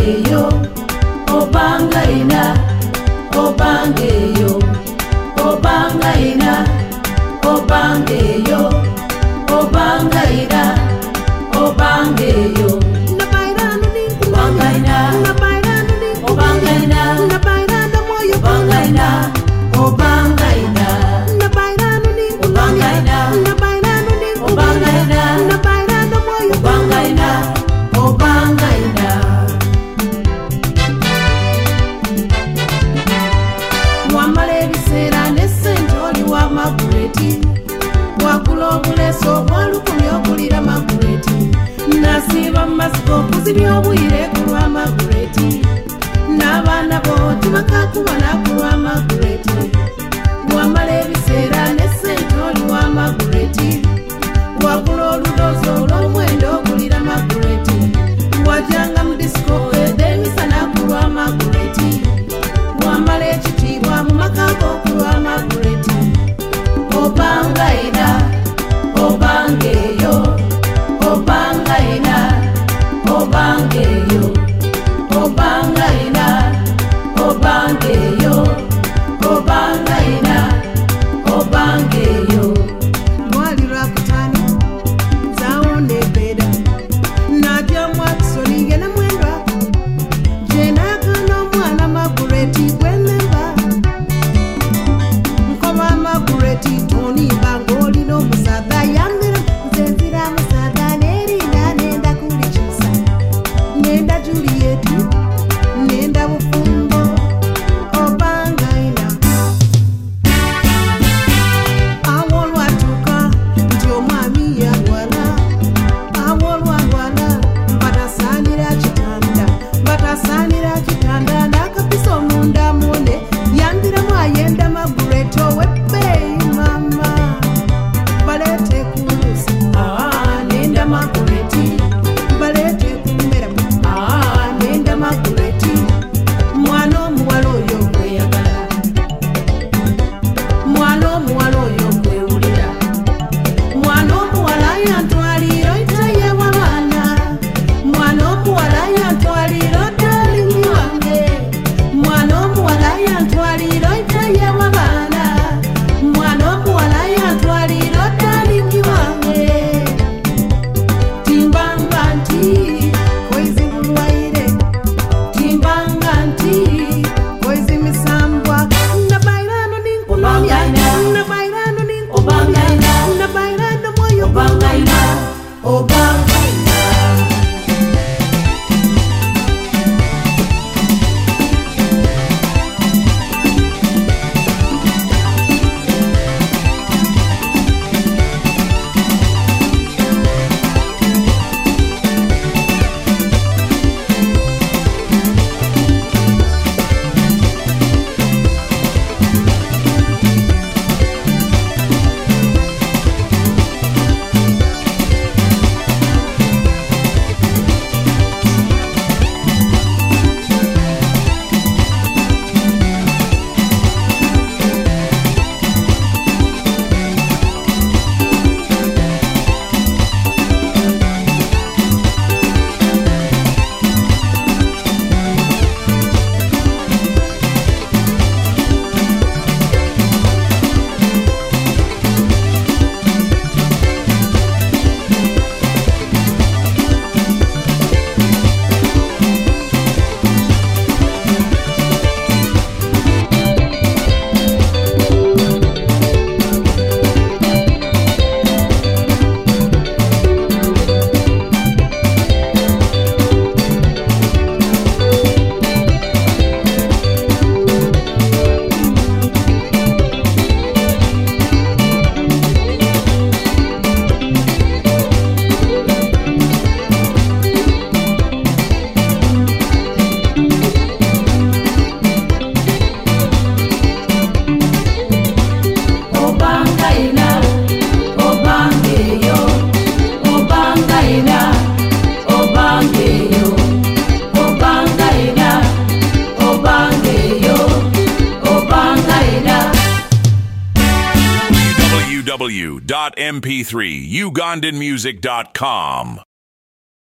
obangeyo, obangaina, obangeyo, obangaina, obangeyo, obangaina, obangeyo. Nabairano ni obangaina, nabairano ni obangaina, nabairano moyo obangaina, obangaina, nabairano ni obangaina, nabairano ni obangaina, nabairano moyo obangaina, obangaina. Mwamale bisera nesentoli wa Magureti, wakulobuleso walukumya okulira Magureti, nasiba masiko kuzibya obwire kulwa Magureti, n'abaana bo tibakakubona kulwa Magureti. Mwamala ebisera nesentoli wa Magureti, wagula oludozo olw'omwendo okulira Magureti, wajanga mu disco edemisana kulwa Magureti, wamala ekitiibwa mu maka go kulwa Magureti. Obangaina, obangeyo, obangaina, obangeyo, obangaina, obangeyo, obangaina, obangeyo. Mwali rakutani zaone beda nadia mwakisoni gena mwendwa jena kana mwana Magureti gwenemba nkoma Magureti toni bangoli no musada yandira nzenzira musada nerinda nenda kulichusa nenda Juliet nenda bufumbo obangaina awolwatuka ndio mwami yalwala awolwalwala mbatasanira kitanda nakapisa omunda mune yandira mwayenda Magureti owebbeyi mama balete kulusi nenda Magureti balete kumbera nenda Magureti mwana omuwala oyo gweyagala mwana omuwala oyo gwewulira mwana omuwala yantwalira oitaye w'abaana mwana omuwala yantwalira odalingi wange mwana omuwala yantwalira oitaye w'abaana mwana omuwala yantwalira odalingi wange timbanga nti koizingulwaire timbanga nti koizimisambwa nabairano ninkunomya nabairano ninkunomya nabairano moyo obangaina, obangaina. www.mp3ugandanmusic.com